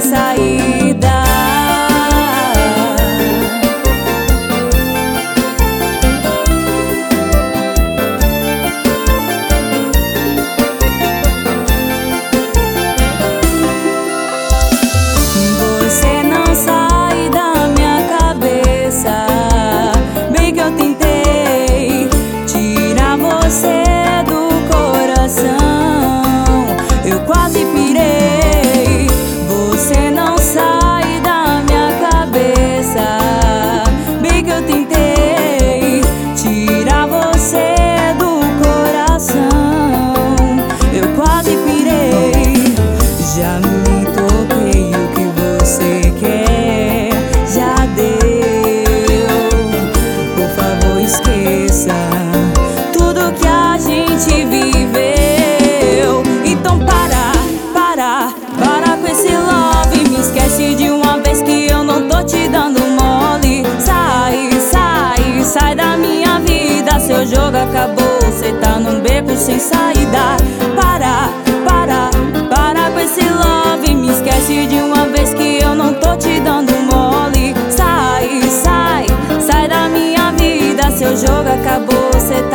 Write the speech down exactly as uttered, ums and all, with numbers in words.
saída. Você não sai da minha cabeça. Bem que eu tentei tirar você do coração, eu quase pirei. Você não sai da minha cabeça. Bem que eu tentei tirar você do coração, eu quase pirei. Já me toquei, o que você quer já deu. Por favor, esqueça tudo que a gente viveu. Então para, para, para com esse love. Me esquece de uma vez que eu não tô te dando mole. Sai, sai, sai da minha vida. Seu jogo acabou, cê tá num beco sem saída. Para, para, para com esse love. Me esquece de uma vez que eu não tô te dando mole. Sai, sai, sai da minha vida. Seu jogo acabou, cê tá